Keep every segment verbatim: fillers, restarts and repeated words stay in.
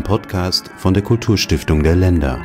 Podcast von der Kulturstiftung der Länder.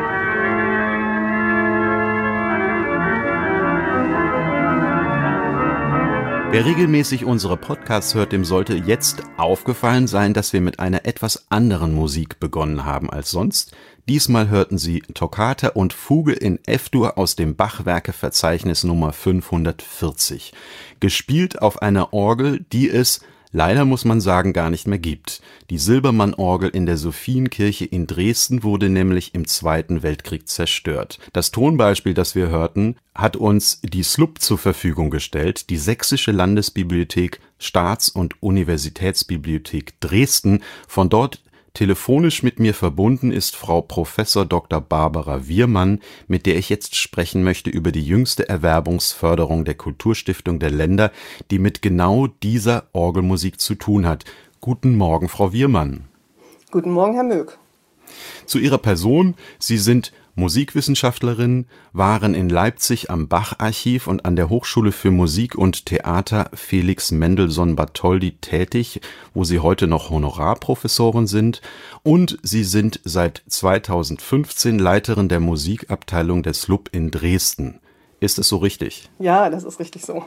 Wer regelmäßig unsere Podcasts hört, dem sollte jetzt aufgefallen sein, dass wir mit einer etwas anderen Musik begonnen haben als sonst. Diesmal hörten Sie Toccata und Fuge in F-Dur aus dem Bachwerkeverzeichnis Nummer fünfhundertvierzig. Gespielt auf einer Orgel, die es, leider muss man sagen, gar nicht mehr gibt. Die Silbermann-Orgel in der Sophienkirche in Dresden wurde nämlich im Zweiten Weltkrieg zerstört. Das Tonbeispiel, das wir hörten, hat uns die S L U B zur Verfügung gestellt, die Sächsische Landesbibliothek, Staats- und Universitätsbibliothek Dresden. Von dort telefonisch mit mir verbunden ist Frau Professor Doktor Barbara Wiermann, mit der ich jetzt sprechen möchte über die jüngste Erwerbungsförderung der Kulturstiftung der Länder, die mit genau dieser Orgelmusik zu tun hat. Guten Morgen, Frau Wiermann. Guten Morgen, Herr Möck. Zu Ihrer Person: Sie sind Musikwissenschaftlerin, waren in Leipzig am Bach-Archiv und an der Hochschule für Musik und Theater Felix Mendelssohn Bartholdy tätig, wo Sie heute noch Honorarprofessorin sind, und Sie sind seit zweitausendfünfzehn Leiterin der Musikabteilung der S L U B in Dresden. Ist es so richtig? Ja, das ist richtig so.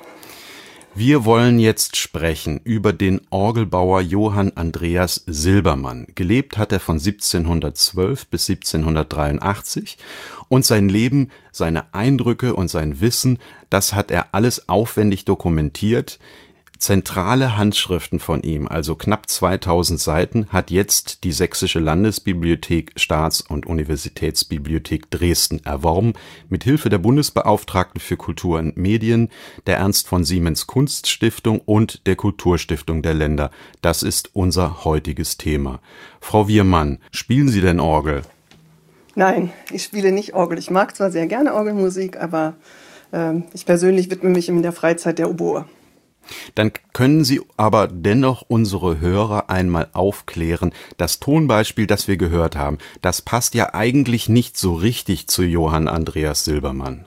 Wir wollen jetzt sprechen über den Orgelbauer Johann Andreas Silbermann. Gelebt hat er von siebzehnhundertzwölf bis siebzehnhundertdreiundachtzig und sein Leben, seine Eindrücke und sein Wissen, das hat er alles aufwendig dokumentiert. Zentrale Handschriften von ihm, also knapp zweitausend Seiten, hat jetzt die Sächsische Landesbibliothek, Staats- und Universitätsbibliothek Dresden erworben, mit Hilfe der Bundesbeauftragten für Kultur und Medien, der Ernst von Siemens Kunststiftung und der Kulturstiftung der Länder. Das ist unser heutiges Thema. Frau Wiermann, spielen Sie denn Orgel? Nein, ich spiele nicht Orgel. Ich mag zwar sehr gerne Orgelmusik, aber äh, ich persönlich widme mich in der Freizeit der Oboe. Dann können Sie aber dennoch unsere Hörer einmal aufklären. Das Tonbeispiel, das wir gehört haben, das passt ja eigentlich nicht so richtig zu Johann Andreas Silbermann.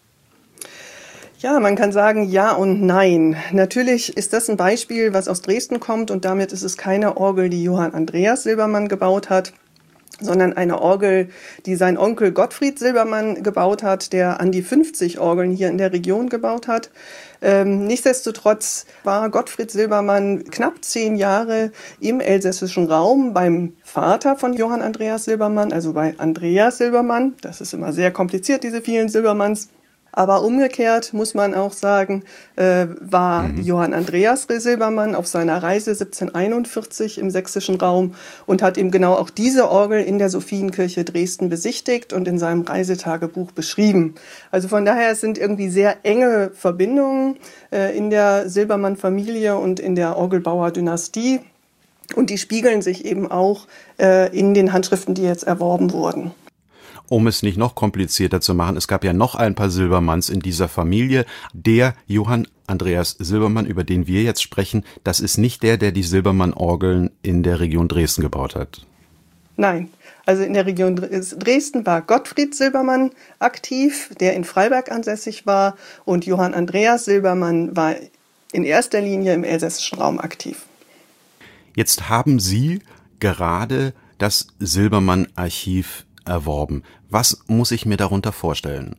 Ja, man kann sagen ja und nein. Natürlich ist das ein Beispiel, was aus Dresden kommt, und damit ist es keine Orgel, die Johann Andreas Silbermann gebaut hat, sondern eine Orgel, die sein Onkel Gottfried Silbermann gebaut hat, der an die fünfzig Orgeln hier in der Region gebaut hat. Ähm, nichtsdestotrotz war Gottfried Silbermann knapp zehn Jahre im elsässischen Raum beim Vater von Johann Andreas Silbermann, also bei Andreas Silbermann. Das ist immer sehr kompliziert, diese vielen Silbermanns. Aber umgekehrt muss man auch sagen, äh, war mhm. Johann Andreas Silbermann auf seiner Reise siebzehnhunderteinundvierzig im sächsischen Raum und hat eben genau auch diese Orgel in der Sophienkirche Dresden besichtigt und in seinem Reisetagebuch beschrieben. Also von daher sind irgendwie sehr enge Verbindungen äh, in der Silbermann-Familie und in der Orgelbauer-Dynastie. Und die spiegeln sich eben auch äh, in den Handschriften, die jetzt erworben wurden. Um es nicht noch komplizierter zu machen, es gab ja noch ein paar Silbermanns in dieser Familie. Der Johann Andreas Silbermann, über den wir jetzt sprechen, das ist nicht der, der die Silbermann-Orgeln in der Region Dresden gebaut hat. Nein, also in der Region Dresden war Gottfried Silbermann aktiv, der in Freiberg ansässig war, und Johann Andreas Silbermann war in erster Linie im elsässischen Raum aktiv. Jetzt haben Sie gerade das Silbermann-Archiv erworben. Was muss ich mir darunter vorstellen?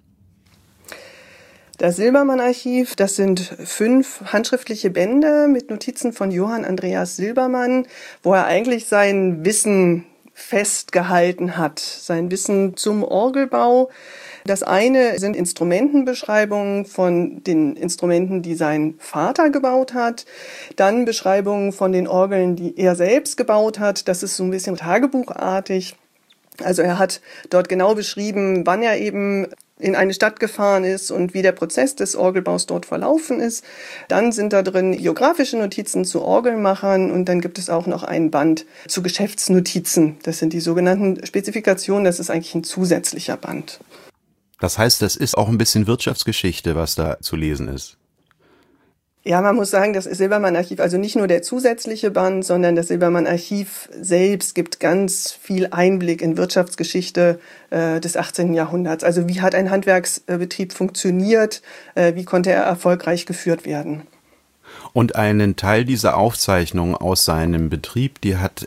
Das Silbermann-Archiv, das sind fünf handschriftliche Bände mit Notizen von Johann Andreas Silbermann, wo er eigentlich sein Wissen festgehalten hat, sein Wissen zum Orgelbau. Das eine sind Instrumentenbeschreibungen von den Instrumenten, die sein Vater gebaut hat. Dann Beschreibungen von den Orgeln, die er selbst gebaut hat. Das ist so ein bisschen tagebuchartig. Also er hat dort genau beschrieben, wann er eben in eine Stadt gefahren ist und wie der Prozess des Orgelbaus dort verlaufen ist. Dann sind da drin biografische Notizen zu Orgelmachern, und dann gibt es auch noch ein Band zu Geschäftsnotizen. Das sind die sogenannten Spezifikationen, das ist eigentlich ein zusätzlicher Band. Das heißt, das ist auch ein bisschen Wirtschaftsgeschichte, was da zu lesen ist. Ja, man muss sagen, das Silbermann-Archiv, also nicht nur der zusätzliche Band, sondern das Silbermann-Archiv selbst gibt ganz viel Einblick in Wirtschaftsgeschichte äh, des achtzehnten Jahrhunderts. Also wie hat ein Handwerksbetrieb funktioniert, äh, wie konnte er erfolgreich geführt werden. Und einen Teil dieser Aufzeichnungen aus seinem Betrieb, die hat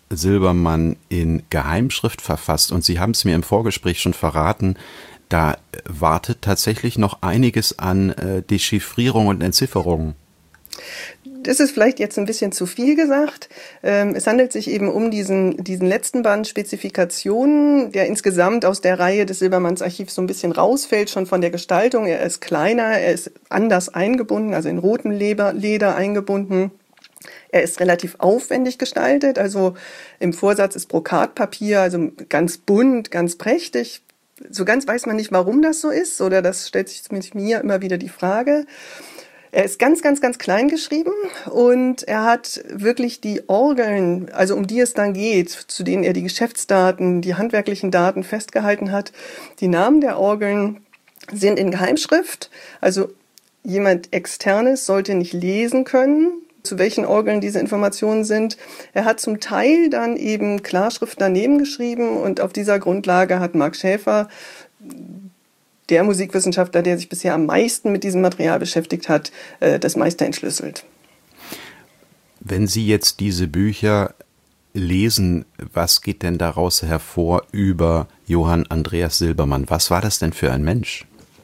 Silbermann in Geheimschrift verfasst. Und Sie haben es mir im Vorgespräch schon verraten, da wartet tatsächlich noch einiges an äh, Dechiffrierung und Entzifferung. Das ist vielleicht jetzt ein bisschen zu viel gesagt. Ähm, es handelt sich eben um diesen, diesen letzten Band Spezifikationen, der insgesamt aus der Reihe des Silbermanns Archivs so ein bisschen rausfällt, schon von der Gestaltung. Er ist kleiner, er ist anders eingebunden, also in rotem Leder, Leder eingebunden. Er ist relativ aufwendig gestaltet, also im Vorsatz ist Brokatpapier, also ganz bunt, ganz prächtig. So ganz weiß man nicht, warum das so ist, oder das stellt sich zumindest mir immer wieder die Frage. Er ist ganz, ganz, ganz klein geschrieben und er hat wirklich die Orgeln, also um die es dann geht, zu denen er die Geschäftsdaten, die handwerklichen Daten festgehalten hat. Die Namen der Orgeln sind in Geheimschrift, also jemand Externes sollte nicht lesen können, zu welchen Orgeln diese Informationen sind. Er hat zum Teil dann eben Klarschrift daneben geschrieben und auf dieser Grundlage hat Mark Schäfer, der Musikwissenschaftler, der sich bisher am meisten mit diesem Material beschäftigt hat, das meiste entschlüsselt. Wenn Sie jetzt diese Bücher lesen, was geht denn daraus hervor über Johann Andreas Silbermann? Was war das denn für ein Mensch?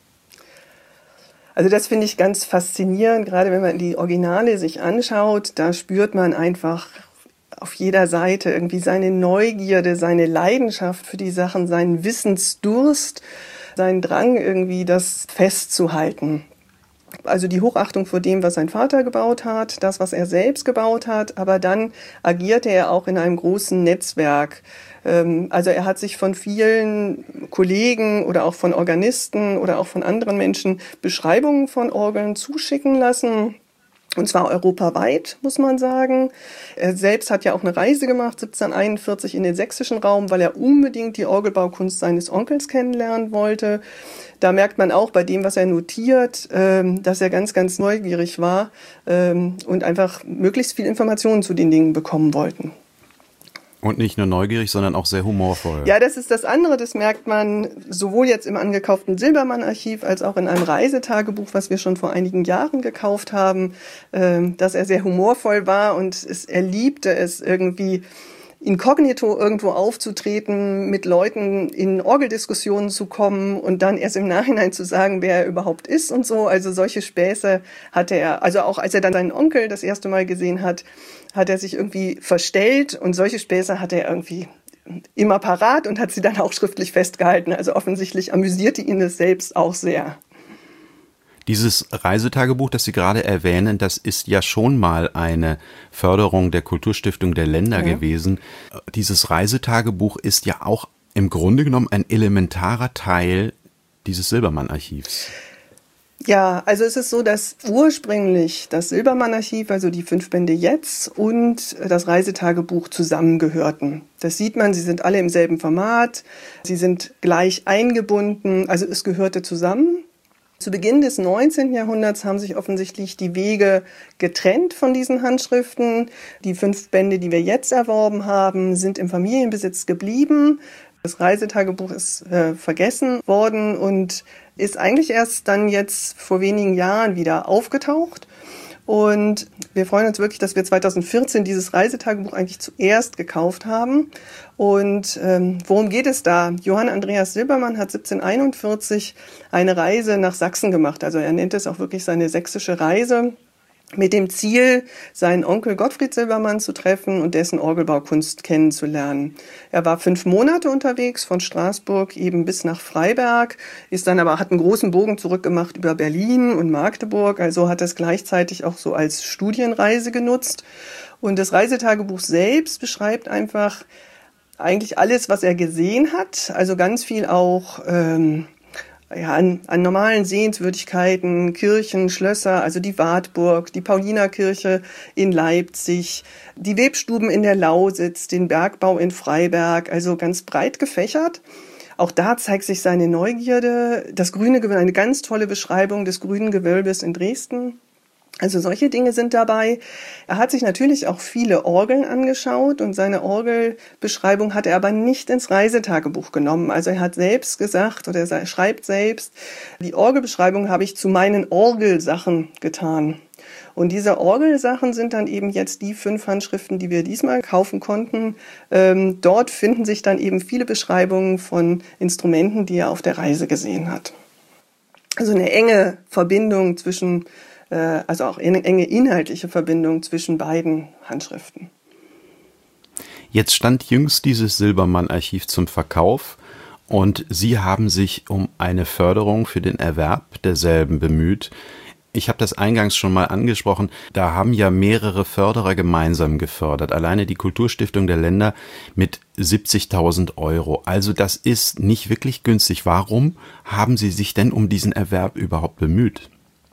Also das finde ich ganz faszinierend, gerade wenn man die Originale sich anschaut, da spürt man einfach auf jeder Seite irgendwie seine Neugierde, seine Leidenschaft für die Sachen, seinen Wissensdurst, seinen Drang irgendwie, das festzuhalten. Also die Hochachtung vor dem, was sein Vater gebaut hat, das, was er selbst gebaut hat, aber dann agierte er auch in einem großen Netzwerk. Also er hat sich von vielen Kollegen oder auch von Organisten oder auch von anderen Menschen Beschreibungen von Orgeln zuschicken lassen. Und zwar europaweit, muss man sagen. Er selbst hat ja auch eine Reise gemacht, siebzehnhunderteinundvierzig in den sächsischen Raum, weil er unbedingt die Orgelbaukunst seines Onkels kennenlernen wollte. Da merkt man auch bei dem, was er notiert, dass er ganz, ganz neugierig war und einfach möglichst viel Informationen zu den Dingen bekommen wollten. Und nicht nur neugierig, sondern auch sehr humorvoll. Ja, das ist das andere. Das merkt man sowohl jetzt im angekauften Silbermann-Archiv als auch in einem Reisetagebuch, was wir schon vor einigen Jahren gekauft haben, dass er sehr humorvoll war und es, er liebte es irgendwie inkognito irgendwo aufzutreten, mit Leuten in Orgeldiskussionen zu kommen und dann erst im Nachhinein zu sagen, wer er überhaupt ist und so. Also solche Späße hatte er. Also auch als er dann seinen Onkel das erste Mal gesehen hat, hat er sich irgendwie verstellt und solche Späße hatte er irgendwie immer parat und hat sie dann auch schriftlich festgehalten. Also offensichtlich amüsierte ihn es selbst auch sehr. Dieses Reisetagebuch, das Sie gerade erwähnen, das ist ja schon mal eine Förderung der Kulturstiftung der Länder ja. gewesen. Dieses Reisetagebuch ist ja auch im Grunde genommen ein elementarer Teil dieses Silbermann-Archivs. Ja, also es ist so, dass ursprünglich das Silbermann-Archiv, also die fünf Bände jetzt und das Reisetagebuch zusammengehörten. Das sieht man, sie sind alle im selben Format, sie sind gleich eingebunden, also es gehörte zusammen. Zu Beginn des neunzehnten Jahrhunderts haben sich offensichtlich die Wege getrennt von diesen Handschriften. Die fünf Bände, die wir jetzt erworben haben, sind im Familienbesitz geblieben. Das Reisetagebuch ist äh, vergessen worden und ist eigentlich erst dann jetzt vor wenigen Jahren wieder aufgetaucht. Und wir freuen uns wirklich, dass wir zweitausendvierzehn dieses Reisetagebuch eigentlich zuerst gekauft haben. Und ähm, worum geht es da? Johann Andreas Silbermann hat siebzehnhunderteinundvierzig eine Reise nach Sachsen gemacht. Also er nennt es auch wirklich seine sächsische Reise, mit dem Ziel, seinen Onkel Gottfried Silbermann zu treffen und dessen Orgelbaukunst kennenzulernen. Er war fünf Monate unterwegs, von Straßburg eben bis nach Freiberg, ist dann aber, hat einen großen Bogen zurückgemacht über Berlin und Magdeburg, also hat es gleichzeitig auch so als Studienreise genutzt. Und das Reisetagebuch selbst beschreibt einfach eigentlich alles, was er gesehen hat, also ganz viel auch ähm, ja, an, an normalen Sehenswürdigkeiten, Kirchen, Schlösser, also die Wartburg, die Paulinerkirche in Leipzig, die Webstuben in der Lausitz, den Bergbau in Freiberg, also ganz breit gefächert. Auch da zeigt sich seine Neugierde. Das grüne Gewölbe, eine ganz tolle Beschreibung des grünen Gewölbes in Dresden. Also solche Dinge sind dabei. Er hat sich natürlich auch viele Orgeln angeschaut und seine Orgelbeschreibung hat er aber nicht ins Reisetagebuch genommen. Also er hat selbst gesagt oder er schreibt selbst, die Orgelbeschreibung habe ich zu meinen Orgelsachen getan. Und diese Orgelsachen sind dann eben jetzt die fünf Handschriften, die wir diesmal kaufen konnten. Ähm, dort finden sich dann eben viele Beschreibungen von Instrumenten, die er auf der Reise gesehen hat. Also eine enge Verbindung zwischen, äh, also auch eine enge inhaltliche Verbindung zwischen beiden Handschriften. Jetzt stand jüngst dieses Silbermann-Archiv zum Verkauf und Sie haben sich um eine Förderung für den Erwerb derselben bemüht. Ich habe das eingangs schon mal angesprochen, da haben ja mehrere Förderer gemeinsam gefördert. Alleine die Kulturstiftung der Länder mit siebzigtausend Euro. Also das ist nicht wirklich günstig. Warum haben Sie sich denn um diesen Erwerb überhaupt bemüht?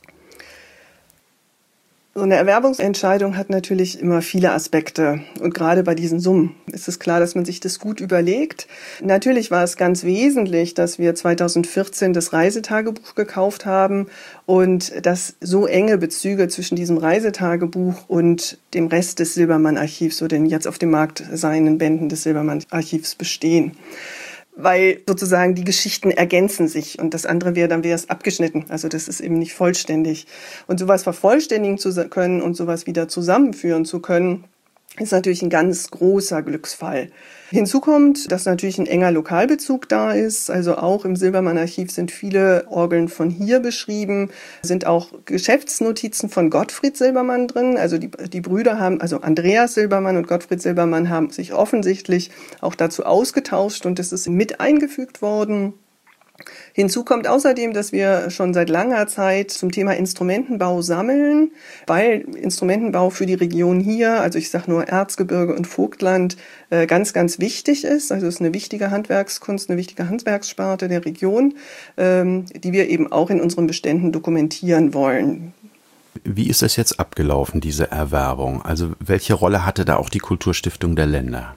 So eine Erwerbungsentscheidung hat natürlich immer viele Aspekte. Und gerade bei diesen Summen ist es klar, dass man sich das gut überlegt. Natürlich war es ganz wesentlich, dass wir zweitausendvierzehn das Reisetagebuch gekauft haben und dass so enge Bezüge zwischen diesem Reisetagebuch und dem Rest des Silbermann-Archivs oder den jetzt auf dem Markt seienden Bänden des Silbermann-Archivs bestehen. Weil sozusagen die Geschichten ergänzen sich und das andere wäre, dann wäre es abgeschnitten. Also das ist eben nicht vollständig. Und sowas vervollständigen zu können und sowas wieder zusammenführen zu können, ist natürlich ein ganz großer Glücksfall. Hinzu kommt, dass natürlich ein enger Lokalbezug da ist. Also auch im Silbermann-Archiv sind viele Orgeln von hier beschrieben, sind auch Geschäftsnotizen von Gottfried Silbermann drin. Also die, die Brüder haben, also Andreas Silbermann und Gottfried Silbermann haben sich offensichtlich auch dazu ausgetauscht und es ist mit eingefügt worden. Hinzu kommt außerdem, dass wir schon seit langer Zeit zum Thema Instrumentenbau sammeln, weil Instrumentenbau für die Region hier, also ich sage nur Erzgebirge und Vogtland, ganz, ganz wichtig ist. Also es ist eine wichtige Handwerkskunst, eine wichtige Handwerkssparte der Region, die wir eben auch in unseren Beständen dokumentieren wollen. Wie ist das jetzt abgelaufen, diese Erwerbung? Also welche Rolle hatte da auch die Kulturstiftung der Länder?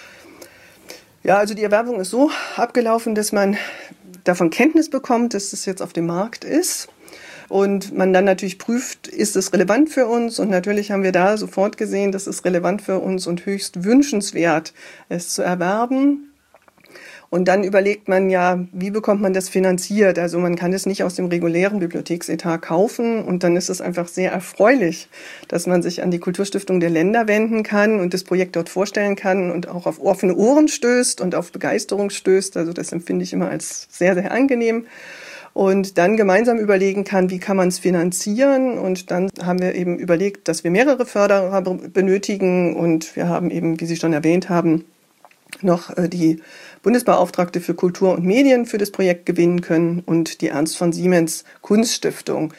Ja, also die Erwerbung ist so abgelaufen, dass man davon Kenntnis bekommt, dass es jetzt auf dem Markt ist und man dann natürlich prüft, ist es relevant für uns, und natürlich haben wir da sofort gesehen, dass es relevant für uns und höchst wünschenswert, es zu erwerben. Und dann überlegt man ja, wie bekommt man das finanziert? Also man kann es nicht aus dem regulären Bibliotheksetat kaufen und dann ist es einfach sehr erfreulich, dass man sich an die Kulturstiftung der Länder wenden kann und das Projekt dort vorstellen kann und auch auf offene Ohren stößt und auf Begeisterung stößt. Also das empfinde ich immer als sehr, sehr angenehm. Und dann gemeinsam überlegen kann, wie kann man es finanzieren. Und dann haben wir eben überlegt, dass wir mehrere Förderer benötigen und wir haben eben, wie Sie schon erwähnt haben, noch die Bundesbeauftragte für Kultur und Medien für das Projekt gewinnen können und die Ernst von Siemens Kunststiftung.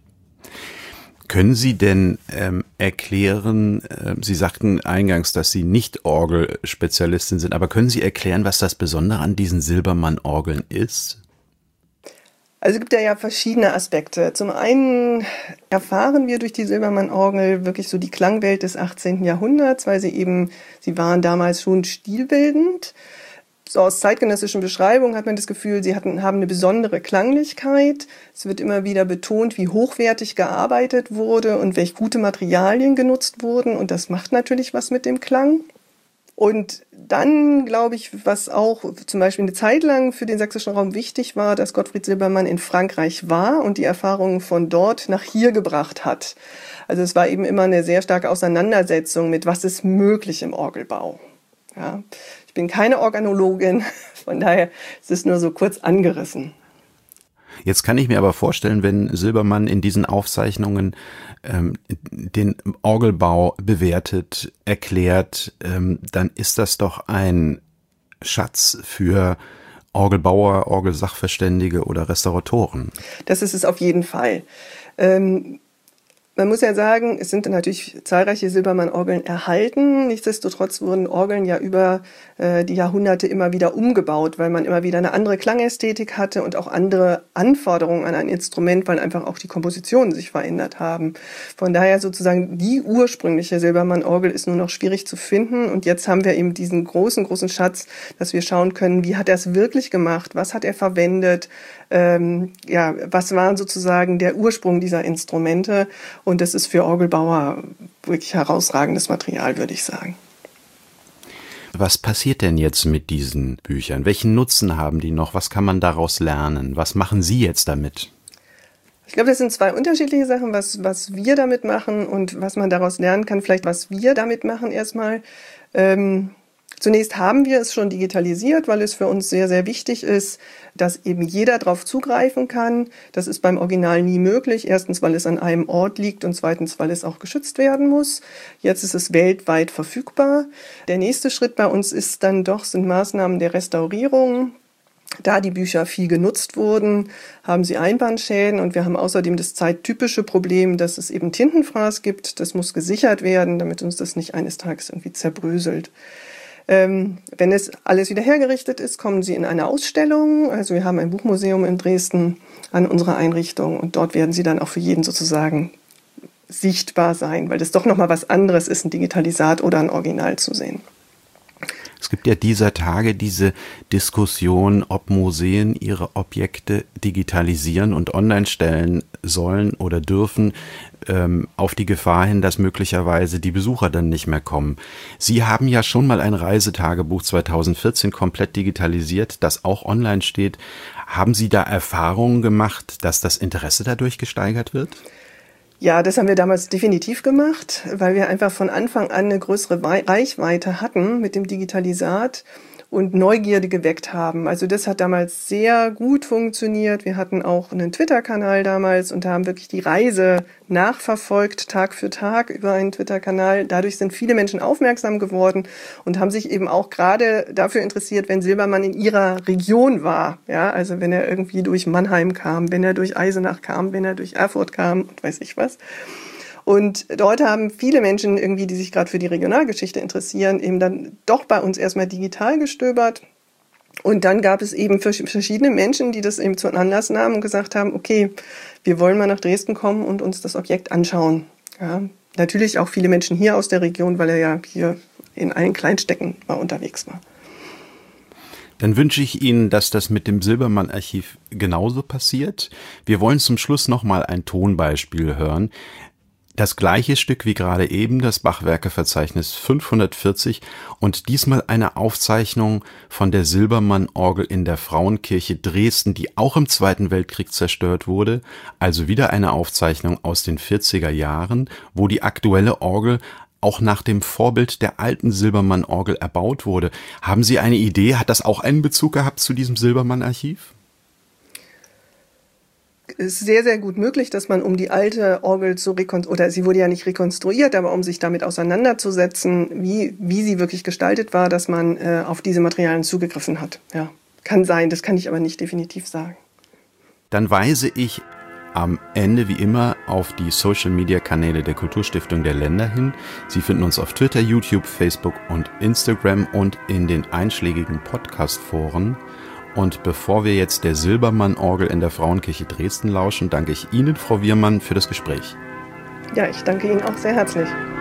Können Sie denn ähm, erklären, äh, Sie sagten eingangs, dass Sie nicht Orgelspezialistin sind, aber können Sie erklären, was das Besondere an diesen Silbermann-Orgeln ist? Also es gibt ja verschiedene Aspekte. Zum einen erfahren wir durch die Silbermann-Orgel wirklich so die Klangwelt des achtzehnten Jahrhunderts, weil sie eben, sie waren damals schon stilbildend. So aus zeitgenössischen Beschreibungen hat man das Gefühl, sie hatten, haben eine besondere Klanglichkeit. Es wird immer wieder betont, wie hochwertig gearbeitet wurde und welche gute Materialien genutzt wurden. Und das macht natürlich was mit dem Klang. Und dann, glaube ich, was auch zum Beispiel eine Zeit lang für den sächsischen Raum wichtig war, dass Gottfried Silbermann in Frankreich war und die Erfahrungen von dort nach hier gebracht hat. Also es war eben immer eine sehr starke Auseinandersetzung mit, was ist möglich im Orgelbau. Ja. Ich bin keine Organologin, von daher ist es nur so kurz angerissen. Jetzt kann ich mir aber vorstellen, wenn Silbermann in diesen Aufzeichnungen ähm, den Orgelbau bewertet, erklärt, ähm, dann ist das doch ein Schatz für Orgelbauer, Orgelsachverständige oder Restauratoren. Das ist es auf jeden Fall. Ähm, Man muss ja sagen, es sind natürlich zahlreiche Silbermann-Orgeln erhalten. Nichtsdestotrotz wurden Orgeln ja über äh, die Jahrhunderte immer wieder umgebaut, weil man immer wieder eine andere Klangästhetik hatte und auch andere Anforderungen an ein Instrument, weil einfach auch die Kompositionen sich verändert haben. Von daher sozusagen die ursprüngliche Silbermann-Orgel ist nur noch schwierig zu finden. Und jetzt haben wir eben diesen großen, großen Schatz, dass wir schauen können, wie hat er es wirklich gemacht, was hat er verwendet, ähm, ja, was war sozusagen der Ursprung dieser Instrumente. Und das ist für Orgelbauer wirklich herausragendes Material, würde ich sagen. Was passiert denn jetzt mit diesen Büchern? Welchen Nutzen haben die noch? Was kann man daraus lernen? Was machen Sie jetzt damit? Ich glaube, das sind zwei unterschiedliche Sachen, was, was wir damit machen und was man daraus lernen kann. Vielleicht, was wir damit machen erstmal. Ähm, zunächst haben wir es schon digitalisiert, weil es für uns sehr, sehr wichtig ist, dass eben jeder darauf zugreifen kann. Das ist beim Original nie möglich. Erstens, weil es an einem Ort liegt und zweitens, weil es auch geschützt werden muss. Jetzt ist es weltweit verfügbar. Der nächste Schritt bei uns ist dann doch, sind Maßnahmen der Restaurierung. Da die Bücher viel genutzt wurden, haben sie Einbandschäden und wir haben außerdem das zeittypische Problem, dass es eben Tintenfraß gibt. Das muss gesichert werden, damit uns das nicht eines Tages irgendwie zerbröselt. Ähm, wenn es alles wieder hergerichtet ist, kommen sie in eine Ausstellung. Also wir haben ein Buchmuseum in Dresden an unserer Einrichtung und dort werden sie dann auch für jeden sozusagen sichtbar sein, weil das doch nochmal was anderes ist, ein Digitalisat oder ein Original zu sehen. Es gibt ja dieser Tage diese Diskussion, ob Museen ihre Objekte digitalisieren und online stellen sollen oder dürfen, ähm, auf die Gefahr hin, dass möglicherweise die Besucher dann nicht mehr kommen. Sie haben ja schon mal ein Reisetagebuch zweitausendvierzehn komplett digitalisiert, das auch online steht. Haben Sie da Erfahrungen gemacht, dass das Interesse dadurch gesteigert wird? Ja, das haben wir damals definitiv gemacht, weil wir einfach von Anfang an eine größere Reichweite hatten mit dem Digitalisat und Neugierde geweckt haben. Also das hat damals sehr gut funktioniert. Wir hatten auch einen Twitter-Kanal damals und haben wirklich die Reise nachverfolgt, Tag für Tag über einen Twitter-Kanal. Dadurch sind viele Menschen aufmerksam geworden und haben sich eben auch gerade dafür interessiert, wenn Silbermann in ihrer Region war. Ja, also wenn er irgendwie durch Mannheim kam, wenn er durch Eisenach kam, wenn er durch Erfurt kam und weiß ich was. Und dort haben viele Menschen irgendwie, die sich gerade für die Regionalgeschichte interessieren, eben dann doch bei uns erstmal digital gestöbert. Und dann gab es eben verschiedene Menschen, die das eben zum Anlass nahmen und gesagt haben, okay, wir wollen mal nach Dresden kommen und uns das Objekt anschauen. Ja, natürlich auch viele Menschen hier aus der Region, weil er ja hier in allen Kleinstädten mal unterwegs war. Dann wünsche ich Ihnen, dass das mit dem Silbermann-Archiv genauso passiert. Wir wollen zum Schluss noch mal ein Tonbeispiel hören. Das gleiche Stück wie gerade eben, das Bachwerkeverzeichnis fünfhundertvierzig und diesmal eine Aufzeichnung von der Silbermann-Orgel in der Frauenkirche Dresden, die auch im Zweiten Weltkrieg zerstört wurde. Also wieder eine Aufzeichnung aus den vierziger Jahren, wo die aktuelle Orgel auch nach dem Vorbild der alten Silbermann-Orgel erbaut wurde. Haben Sie eine Idee? Hat das auch einen Bezug gehabt zu diesem Silbermann-Archiv? Es ist sehr, sehr gut möglich, dass man, um die alte Orgel zu rekonstruieren, oder sie wurde ja nicht rekonstruiert, aber um sich damit auseinanderzusetzen, wie, wie sie wirklich gestaltet war, dass man äh, auf diese Materialien zugegriffen hat. Ja, kann sein, das kann ich aber nicht definitiv sagen. Dann weise ich am Ende wie immer auf die Social-Media-Kanäle der Kulturstiftung der Länder hin. Sie finden uns auf Twitter, YouTube, Facebook und Instagram und in den einschlägigen Podcast-Foren. Und bevor wir jetzt der Silbermann-Orgel in der Frauenkirche Dresden lauschen, danke ich Ihnen, Frau Wiermann, für das Gespräch. Ja, ich danke Ihnen auch sehr herzlich.